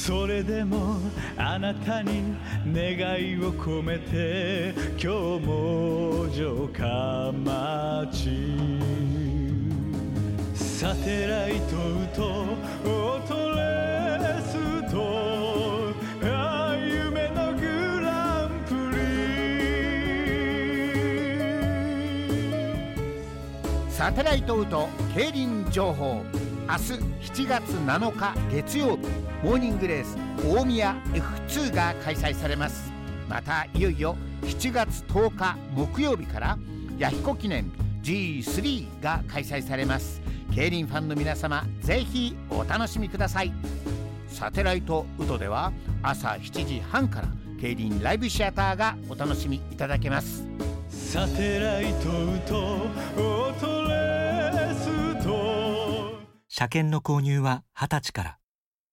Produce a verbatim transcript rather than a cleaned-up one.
それでもあなたに願いを込めて今日も城下町サテライトとオートレスとあ夢のグランプリサテライトウト競輪情報。明日しちがつなのか月曜日、モーニングレース大宮 エフツー が開催されます。またいよいよしちがつとおか木曜日から弥彦記念 ジースリー が開催されます。競輪ファンの皆様、ぜひお楽しみください。サテライトウトでは朝しちじはんから競輪ライブシアターがお楽しみいただけます。 サテライトとオートレースと。 車検の購入ははたちから。